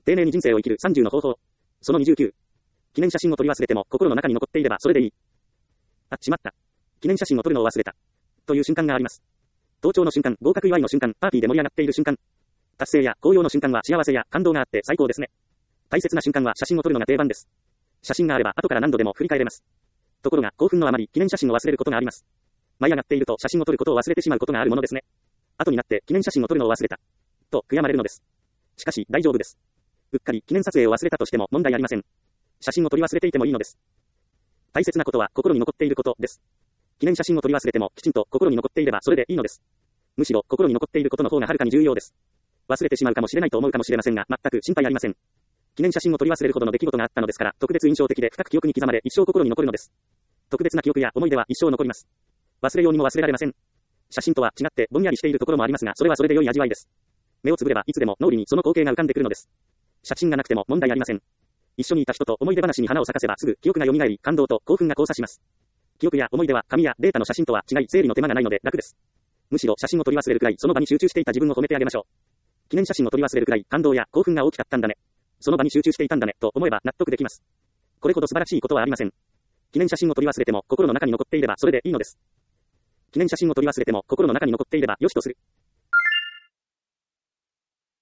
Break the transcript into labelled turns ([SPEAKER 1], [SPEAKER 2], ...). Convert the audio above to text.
[SPEAKER 1] 丁寧に人生を生きる30の方法。その29。記念写真を撮り忘れても心の中に残っていればそれでいい。あ、しまった。記念写真を撮るのを忘れた。という瞬間があります。登頂の瞬間、合格祝いの瞬間、パーティーで盛り上がっている瞬間。達成や高揚の瞬間は幸せや感動があって最高ですね。大切な瞬間は写真を撮るのが定番です。写真があれば後から何度でも振り返れます。ところが興奮のあまり記念写真を忘れることがあります。舞い上がっていると写真を撮ることを忘れてしまうことがあるものですね。後になって記念写真を撮るのを忘れた。と悔やまれるのです。しかし大丈夫です。うっかり記念撮影を忘れたとしても問題ありません。写真を撮り忘れていてもいいのです。大切なことは心に残っていることです。記念写真を撮り忘れてもきちんと心に残っていればそれでいいのです。むしろ心に残っていることの方がはるかに重要です。忘れてしまうかもしれないと思うかもしれませんが、全く心配ありません。記念写真を撮り忘れるほどの出来事があったのですから、特別印象的で深く記憶に刻まれ、一生心に残るのです。特別な記憶や思い出は一生残ります。忘れようにも忘れられません。写真とは違ってぼんやりしているところもありますが、それはそれで良い味わいです。目をつぶればいつでも脳裏にその光景が浮かんでくるのです。写真がなくても問題ありません。一緒にいた人と思い出話に花を咲かせばすぐ記憶が蘇り、感動と興奮が交差します。記憶や思い出は紙やデータの写真とは違い、整理の手間がないので楽です。むしろ写真を撮り忘れるくらいその場に集中していた自分を褒めてあげましょう。記念写真を撮り忘れるくらい感動や興奮が大きかったんだね。その場に集中していたんだねと思えば納得できます。これほど素晴らしいことはありません。記念写真を撮り忘れても心の中に残っていればそれでいいのです。記念写真を撮り忘れても心の中に残っていれば良しとする。